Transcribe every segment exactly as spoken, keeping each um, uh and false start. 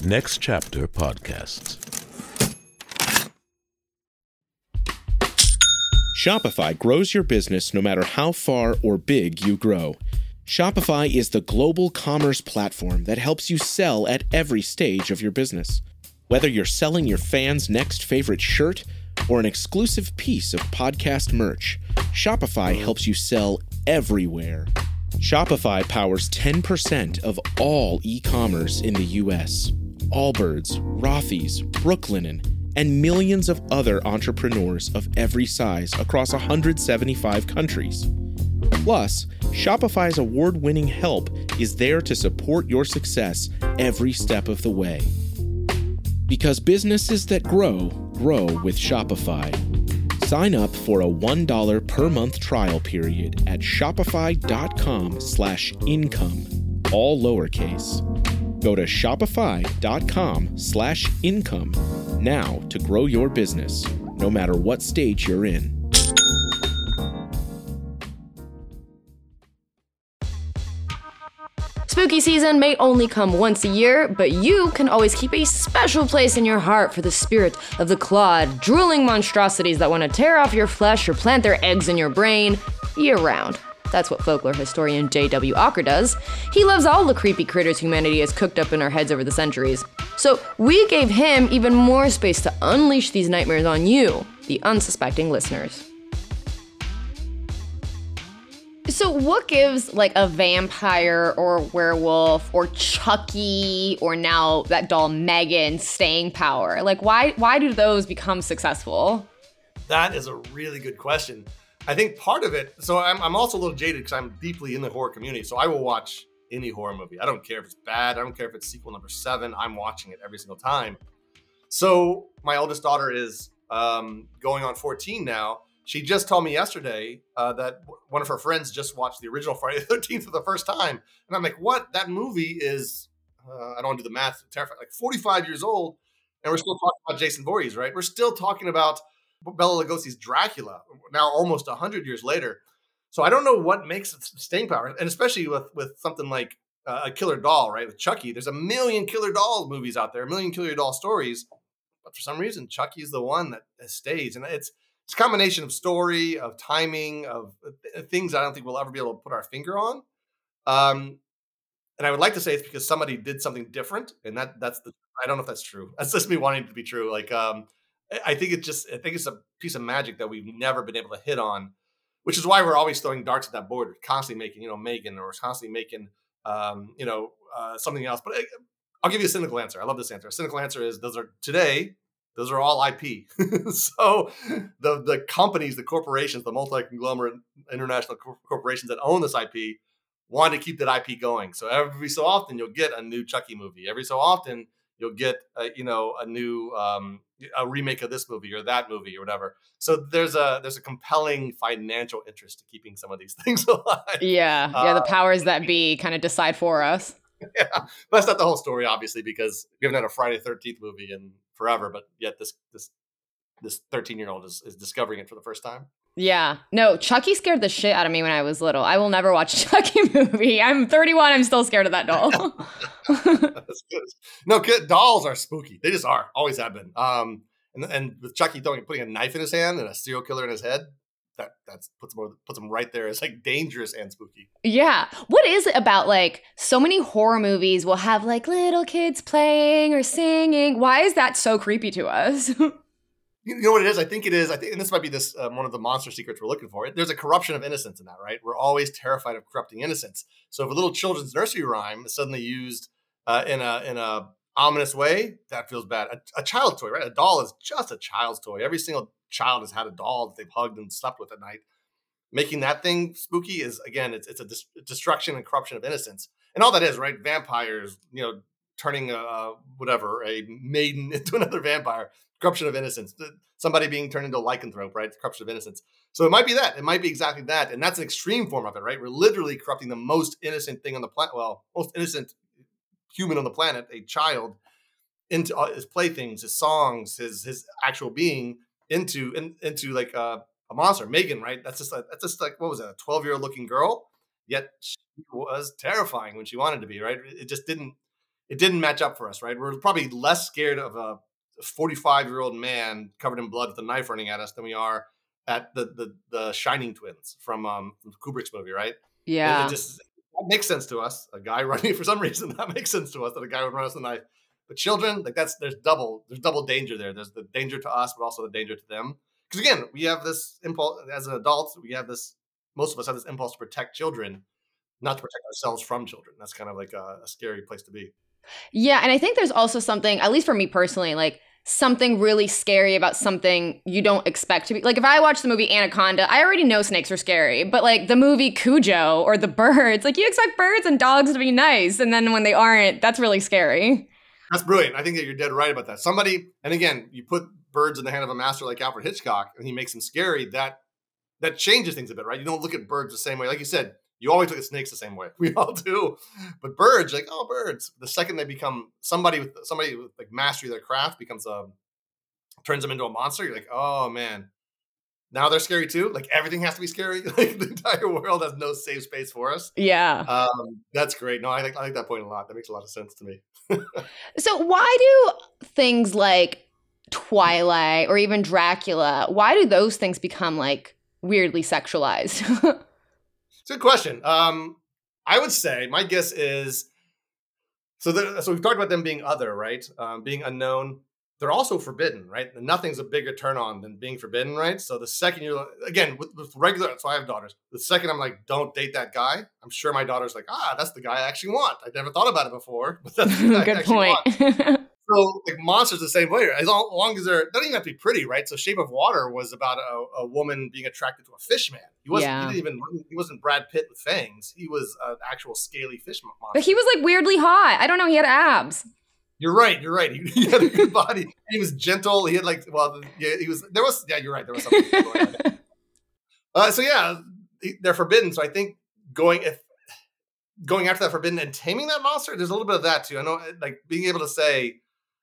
Next Chapter Podcasts. Shopify grows your business no matter how far or big you grow. Shopify is the global commerce platform that helps you sell at every stage of your business. Whether you're selling your fans' next favorite shirt or an exclusive piece of podcast merch, Shopify helps you sell everywhere. Shopify powers ten percent of all e-commerce in the U S. Allbirds, Rothy's, Brooklinen, and millions of other entrepreneurs of every size across one hundred seventy-five countries. Plus, Shopify's award-winning help is there to support your success every step of the way. Because businesses that grow, grow with Shopify. Sign up for a one dollar per month trial period at shopify.com slash income, all lowercase. Go to shopify.com slash income now to grow your business, no matter what stage you're in. Spooky season may only come once a year, but you can always keep a special place in your heart for the spirit of the clawed, drooling monstrosities that want to tear off your flesh or plant their eggs in your brain year-round. That's what folklore historian J W Ocker does. He loves all the creepy critters humanity has cooked up in our heads over the centuries. So we gave him even more space to unleash these nightmares on you, the unsuspecting listeners. So what gives like a vampire or a werewolf or Chucky or now that doll Megan staying power? Like why why do those become successful? That is a really good question. I think part of it, so I'm, I'm also a little jaded because I'm deeply in the horror community. So I will watch any horror movie. I don't care if it's bad. I don't care if it's sequel number seven. I'm watching it every single time. So my oldest daughter is um, going on fourteen now. She just told me yesterday uh, that one of her friends just watched the original Friday the thirteenth for the first time. And I'm like, what? That movie is, uh, I don't want to do the math, terrifying, like forty-five years old. And we're still talking about Jason Voorhees, right? We're still talking about Bela Lugosi's Dracula, now almost one hundred years later. So I don't know what makes it staying power. And especially with, with something like uh, a killer doll, right? With Chucky, there's a million killer doll movies out there, a million killer doll stories. But for some reason, Chucky is the one that stays. And it's, It's a combination of story, of timing, of things I don't think we'll ever be able to put our finger on. Um, and I would like to say it's because somebody did something different. And that that's the, I don't know if that's true. That's just me wanting it to be true. Like, um, I think it just, I think it's a piece of magic that we've never been able to hit on, which is why we're always throwing darts at that board. We're constantly making, you know, Megan, or we're constantly making, um, you know, uh, something else. But I, I'll give you a cynical answer. I love this answer. A cynical answer is those are today, those are all I P. So the the companies, the corporations, the multi-conglomerate international cor- corporations that own this I P want to keep that I P going. So every so often you'll get a new Chucky movie. Every so often you'll get a, you know a new um, a remake of this movie or that movie or whatever. So there's a there's a compelling financial interest to keeping some of these things alive. Yeah, yeah, the powers that be kind of decide for us. Yeah, but that's not the whole story, obviously, because we haven't had a Friday the thirteenth movie in forever, but yet this this this thirteen year old is, is discovering it for the first time. Yeah, no, Chucky scared the shit out of me when I was little. I will never watch a Chucky movie. I'm thirty-one. I'm still scared of that doll. That's good. No, kid, dolls are spooky. They just are. Always have been. Um, and and with Chucky throwing putting a knife in his hand and a serial killer in his head, that that's puts him puts him right there. It's like dangerous and spooky. Yeah. What is it about like so many horror movies will have like little kids playing or singing? Why is that so creepy to us? You know what it is? I think it is. I think, and this might be this um, one of the monster secrets we're looking for. There's a corruption of innocence in that, right? We're always terrified of corrupting innocence. So if a little children's nursery rhyme is suddenly used uh, in a in a ominous way, that feels bad. A, a child's toy, right? A doll is just a child's toy. Every single child has had a doll that they've hugged and slept with at night. Making that thing spooky is, again, it's it's a dis- destruction and corruption of innocence, and all that is, right? Vampires, you know, turning a whatever a maiden into another vampire. Corruption of innocence. Somebody being turned into a lycanthrope, right? It's corruption of innocence. So it might be that. It might be exactly that. And that's an extreme form of it, right? We're literally corrupting the most innocent thing on the planet. Well, most innocent human on the planet, a child, into uh, his playthings, his songs, his his actual being, into in, into like uh, a monster. Megan, right? That's just like, that's just like, what was that? A twelve-year-old looking girl? Yet she was terrifying when she wanted to be, right? It just didn't, it didn't match up for us, right? We're probably less scared of a forty-five year old man covered in blood with a knife running at us than we are at the the, the Shining twins from um from Kubrick's movie, right? Yeah. It, it just it makes sense to us. A guy running for some reason that makes sense to us that a guy would run us with a knife. But children, like that's there's double there's double danger there. There's the danger to us, but also the danger to them. Because again, we have this impulse as an adult. We have this. Most of us have this impulse to protect children, not to protect ourselves from children. That's kind of like a, a scary place to be. Yeah, and I think there's also something, at least for me personally, like something really scary about something you don't expect to be. Like if I watch the movie Anaconda, I already know snakes are scary, but like the movie Cujo or the birds, like you expect birds and dogs to be nice, and then when they aren't, that's really scary. That's brilliant. I think that you're dead right about that. Somebody, and again, you put birds in the hand of a master like Alfred Hitchcock, and he makes them scary. That that changes things a bit, right? You don't look at birds the same way. Like you said, you always look at snakes the same way. We all do. But birds, like, oh, birds. The second they become somebody with somebody with like mastery of their craft becomes a turns them into a monster. You're like, oh man, now they're scary too. Like everything has to be scary. Like the entire world has no safe space for us. Yeah. Um, that's great. No, I like I like that point a lot. That makes a lot of sense to me. So why do things like Twilight or even Dracula, why do those things become like weirdly sexualized? It's a good question. Um, I would say my guess is so. The, so we've talked about them being other, right? Um, being unknown. They're also forbidden, right? Nothing's a bigger turn on than being forbidden, right? So the second you're again with, with regular, so I have daughters. The second I'm like, don't date that guy. I'm sure my daughter's like, ah, that's the guy I actually want. I never thought about it before, but that's the guy Good I actually point. want. So like monsters the same way. As long as they're, they don't even have to be pretty, right? So Shape of Water was about a, a woman being attracted to a fish man. He wasn't. Yeah. He didn't even. He wasn't Brad Pitt with fangs. He was an actual scaly fish monster. But he was like weirdly hot. I don't know. He had abs. You're right. You're right. He, he had a good body. He was gentle. He had like well, yeah. He was. There was. Yeah, you're right. There was something going on. Uh, so yeah, they're forbidden. So I think going if going after that forbidden and taming that monster, there's a little bit of that too. I know, like being able to say.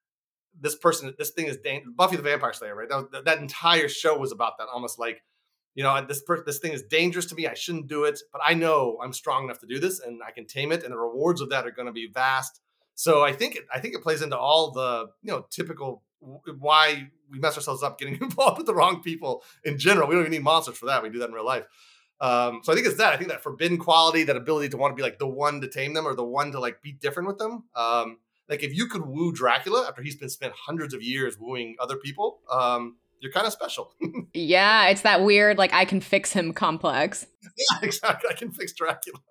This person, this thing is dan- Buffy the Vampire Slayer, right? That, was, that entire show was about that. Almost like, you know, this per- this thing is dangerous to me. I shouldn't do it, but I know I'm strong enough to do this, and I can tame it. And the rewards of that are going to be vast. So I think it, I think it plays into all the you know typical why we mess ourselves up getting involved with the wrong people in general. We don't even need monsters for that. We do that in real life. Um, so I think it's that. I think that forbidden quality, that ability to want to be like the one to tame them or the one to like be different with them. Um, Like if you could woo Dracula after he's been spent hundreds of years wooing other people, um, you're kind of special. Yeah, it's that weird, like I can fix him complex. Yeah, exactly. I can fix Dracula.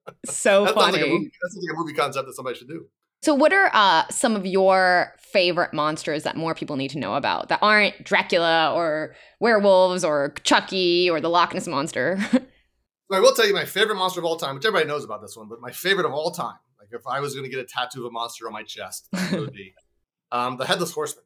So that funny. Sounds like a movie, that sounds like a movie concept that somebody should do. So what are uh, some of your favorite monsters that more people need to know about that aren't Dracula or werewolves or Chucky or the Loch Ness Monster? So I will tell you my favorite monster of all time, which everybody knows about this one, but my favorite of all time, like if I was going to get a tattoo of a monster on my chest, it would be um, the Headless Horseman.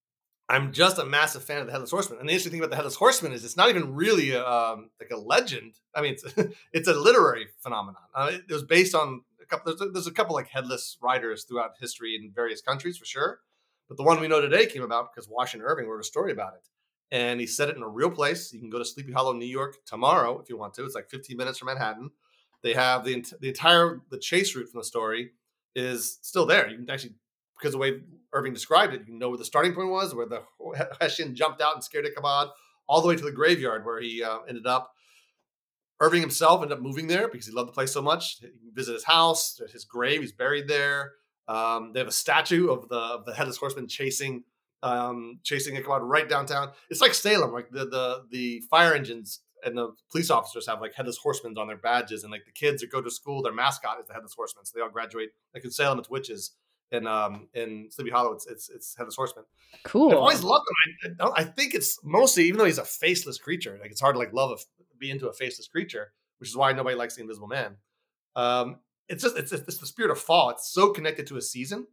I'm just a massive fan of the Headless Horseman. And the interesting thing about the Headless Horseman is it's not even really a, um, like a legend. I mean, it's, it's a literary phenomenon. Uh, it, it was based on a couple, there's a, there's a couple like headless riders throughout history in various countries for sure. But the one we know today came about because Washington Irving wrote a story about it. And he set it in a real place. You can go to Sleepy Hollow, New York tomorrow if you want to. It's like fifteen minutes from Manhattan. They have the, the entire, the chase route from the story is still there. You can actually, because the way Irving described it, you know where the starting point was, where the Hessian jumped out and scared Ichabod, all the way to the graveyard where he uh, ended up. Irving himself ended up moving there because he loved the place so much. You can visit his house, his grave, he's buried there. Um, they have a statue of the of the Headless Horseman chasing um, chasing Ichabod right downtown. It's like Salem, like the the the fire engines and the police officers have like Headless Horsemen on their badges, and like the kids that go to school, their mascot is the Headless Horseman. So they all graduate. Like in Salem, it's witches. In um in Sleepy Hollow, it's it's, it's Headless Horseman. Cool. I've always loved him. I, I think it's mostly, even though he's a faceless creature, like it's hard to like love a be into a faceless creature, which is why nobody likes the Invisible Man. Um, it's just it's it's the spirit of fall. It's so connected to a season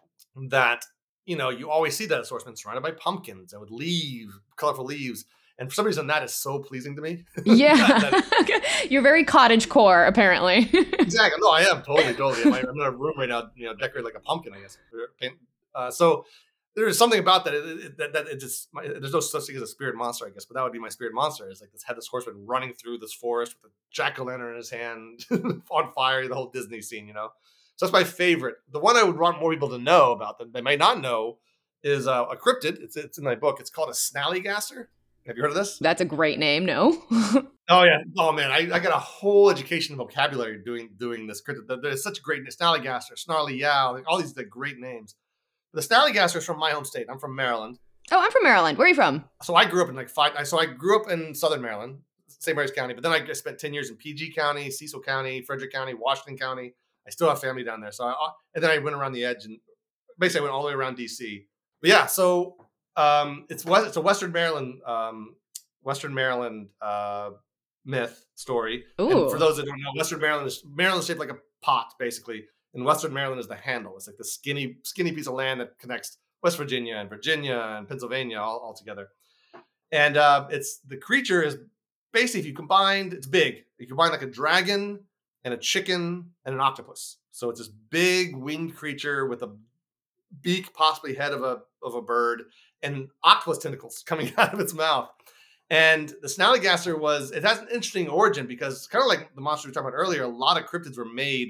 that you know you always see that Horseman surrounded by pumpkins and with leaves, colorful leaves. And for some reason, that is so pleasing to me. Yeah. that, that You're very cottage core, apparently. Exactly. No, I am totally, totally. I'm, I'm in a room right now, you know, decorated like a pumpkin, I guess. Uh, so there's something about that. It, it, that, that it just, my, there's no such thing as a spirit monster, I guess, but that would be my spirit monster. It's like this Headless Horseman running through this forest with a jack-o'-lantern in his hand on fire, the whole Disney scene, you know? So that's my favorite. The one I would want more people to know about that they may not know is uh, a cryptid. It's it's in my book. It's called a snallygaster. Have you heard of this? That's a great name, no? Oh yeah. Oh man, I, I got a whole education vocabulary doing doing this cryptid. There's such a great name. Snallygaster, snarly yow, like all these like, great names. The snallygaster is from my home state. I'm from Maryland. Oh, I'm from Maryland. Where are you from? So I grew up in like five. So I grew up in Southern Maryland, Saint Mary's County. But then I spent ten years in P G County, Cecil County, Frederick County, Washington County. I still have family down there. So I, and then I went around the edge and basically I went all the way around D C. But yeah, so um, it's it's a Western Maryland um, Western Maryland uh, myth story. Ooh. And for those that don't know, Western Maryland is Maryland is shaped like a pot, basically. And Western Maryland is the handle. It's like the skinny skinny piece of land that connects West Virginia and Virginia and Pennsylvania all, all together. And uh, it's the creature is basically, if you combined, it's big. You combine like a dragon and a chicken and an octopus. So it's this big winged creature with a beak, possibly head of a of a bird, and octopus tentacles coming out of its mouth. And the snallygaster was, it has an interesting origin because kind of like the monster we were talking about earlier, a lot of cryptids were made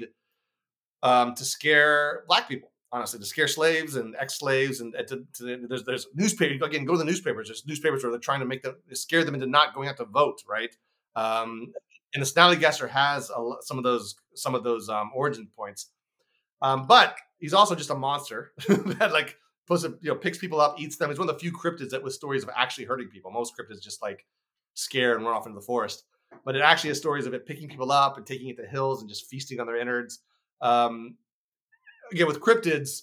um, to scare Black people. Honestly, to scare slaves and ex-slaves, and, and to, to, there's there's newspaper again. Go to the newspapers. There's newspapers where they're trying to make them scare them into not going out to vote, right? Um, and the snallygaster has a, some of those some of those um, origin points, um, but he's also just a monster that like supposed to, you know, picks people up, eats them. He's one of the few cryptids that with stories of actually hurting people. Most cryptids just like scare and run off into the forest, but it actually has stories of it picking people up and taking it to hills and just feasting on their innards. Um, Again, with cryptids,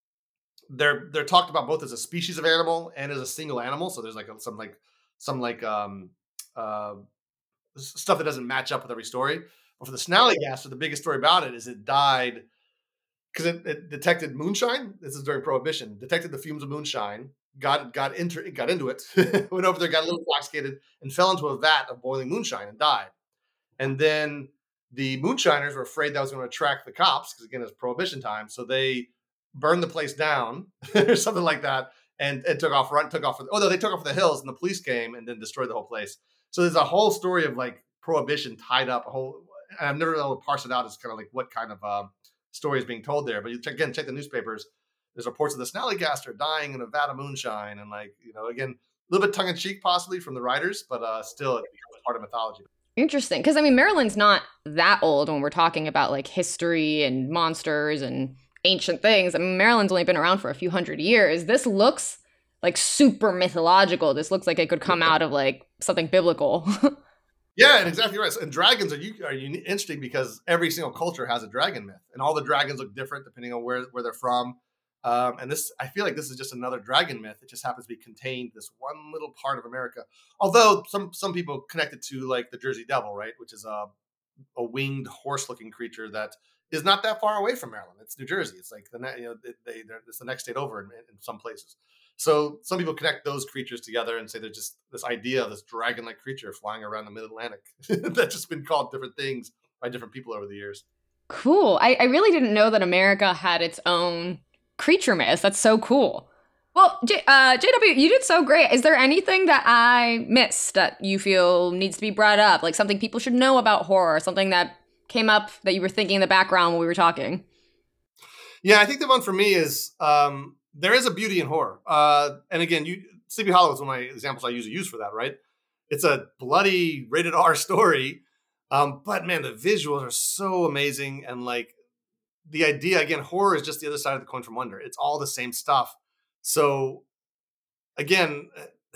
they're they're talked about both as a species of animal and as a single animal. So there's like a, some like some like um, uh, stuff that doesn't match up with every story. But for the snallygaster, the biggest story about it is it died because it, it detected moonshine. This is during Prohibition. Detected the fumes of moonshine. Got got into got into it. Went over there, got a little intoxicated, and fell into a vat of boiling moonshine and died. And then the moonshiners were afraid that was going to attract the cops because, again, it's Prohibition time. So they burned the place down or something like that and, and took off, run, took off. For the, oh, no, they took off for the hills and the police came and then destroyed the whole place. So there's a whole story of like Prohibition tied up a whole, and I've never been able to parse it out as kind of like what kind of um, story is being told there. But you check, again, check the newspapers. There's reports of the snallygaster dying in a vat of moonshine. And like, you know, again, a little bit tongue in cheek possibly from the writers, but uh, still it becomes part of mythology. Interesting. Because, I mean, Maryland's not that old when we're talking about, like, history and monsters and ancient things. I mean, Maryland's only been around for a few hundred years. This looks, like, super mythological. This looks like it could come out of, like, something biblical. Yeah, and exactly right. So, and dragons are, are interesting because every single culture has a dragon myth. And all the dragons look different depending on where, where they're from. Um, and this, I feel like this is just another dragon myth. It just happens to be contained this one little part of America. Although some some people connect it to like the Jersey Devil, right, which is a a winged horse-looking creature that is not that far away from Maryland. It's New Jersey. It's like the ne- you know they it's the next state over in, in some places. So some people connect those creatures together and say there's just this idea of this dragon-like creature flying around the Mid-Atlantic that's just been called different things by different people over the years. Cool. I, I really didn't know that America had its own creature myth. That's so cool. Well, J- uh, J W, you did so great. Is there anything that I missed that you feel needs to be brought up? Like something people should know about horror, something that came up that you were thinking in the background when we were talking? Yeah, I think the one for me is um, there is a beauty in horror. Uh, and again, you, Sleepy Hollow is one of my examples I usually use for that, right? It's a bloody rated R story. Um, but man, the visuals are so amazing. And like, the idea, again, horror is just the other side of the coin from wonder. It's all the same stuff. So, again,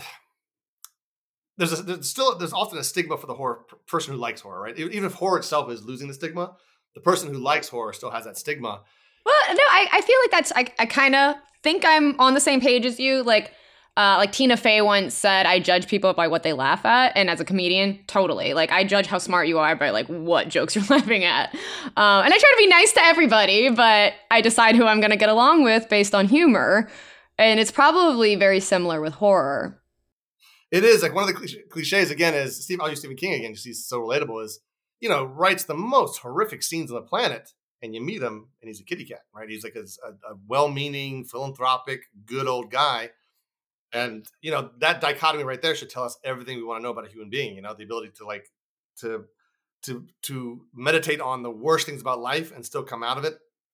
there's, a, there's still there's often a stigma for the horror person who likes horror, right? Even if horror itself is losing the stigma, the person who likes horror still has that stigma. Well, no, I, I feel like that's I, I kind of think I'm on the same page as you. Like, uh, like Tina Fey once said, I judge people by what they laugh at. And as a comedian, totally. Like, I judge how smart you are by, like, what jokes you're laughing at. Um, and I try to be nice to everybody, but I decide who I'm going to get along with based on humor. And it's probably very similar with horror. It is. Like, one of the cliches, again, is, Steve, I'll use Stephen King again because he's so relatable, is, you know, writes the most horrific scenes on the planet. And you meet him, and he's a kitty cat, right? He's like a, a well-meaning, philanthropic, good old guy. And, you know, that dichotomy right there should tell us everything we want to know about a human being, you know, the ability to like, to, to, to meditate on the worst things about life and still come out of it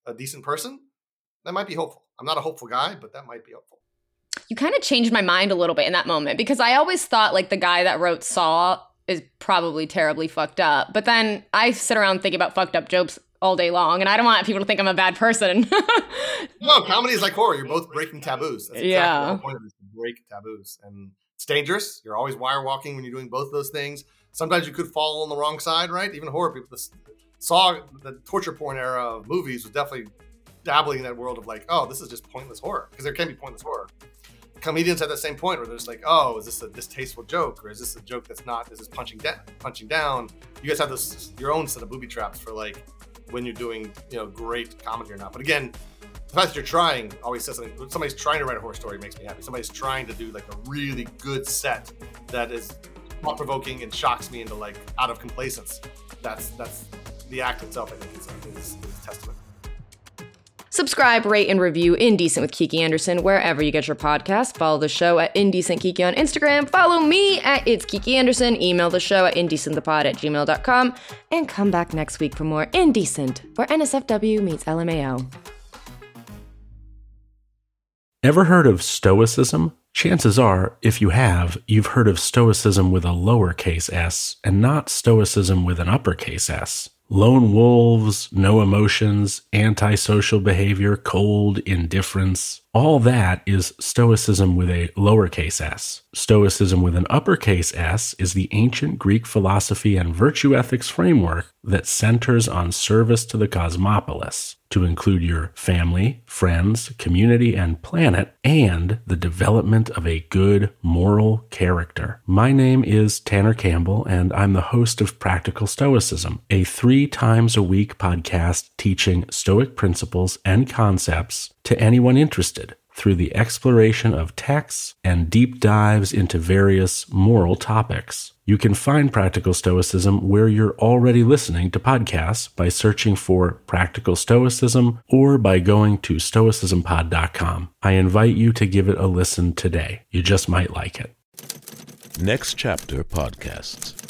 a decent person, that might be hopeful. I'm not a hopeful guy, but that might be hopeful. You kind of changed my mind a little bit in that moment, because I always thought like the guy that wrote Saw is probably terribly fucked up. But then I sit around thinking about fucked up jokes all day long, and I don't want people to think I'm a bad person. No, comedy is like horror. You're both breaking taboos. That's exactly Yeah. the whole point of it, is to break taboos. And it's dangerous. You're always wire walking when you're doing both those things. Sometimes you could fall on the wrong side, right? Even horror people. The Saw, the torture porn era of movies was definitely dabbling in that world of like, oh, this is just pointless horror, because there can be pointless horror. Comedians at the same point where they're just like, oh, is this a distasteful joke, or is this a joke that's not? Is this punching down? Punching down? You guys have this your own set of booby traps for like when you're doing, you know, great comedy or not. But again, the fact that you're trying always says something. When somebody's trying to write a horror story makes me happy. Somebody's trying to do like a really good set that is thought provoking and shocks me into like out of complacence. That's that's the act itself. I think is is, is a testament. Subscribe, rate, and review Indecent with Kiki Anderson wherever you get your podcast. Follow the show at Indecent Kiki on Instagram. Follow me at It's Kiki Anderson. Email the show at indecentthepod at gmail dot com. And come back next week for more Indecent, where N S F W meets L M A O. Ever heard of Stoicism? Chances are, if you have, you've heard of Stoicism with a lowercase s and not Stoicism with an uppercase S. Lone wolves, no emotions, antisocial behavior, cold indifference. All that is Stoicism with a lowercase s. Stoicism with an uppercase S is the ancient Greek philosophy and virtue ethics framework that centers on service to the cosmopolis, to include your family, friends, community, and planet, and the development of a good moral character. My name is Tanner Campbell, and I'm the host of Practical Stoicism, a three times a week podcast teaching Stoic principles and concepts to anyone interested through the exploration of texts and deep dives into various moral topics. You can find Practical Stoicism where you're already listening to podcasts by searching for Practical Stoicism or by going to stoicism pod dot com. I invite you to give it a listen today. You just might like it. Next Chapter Podcasts.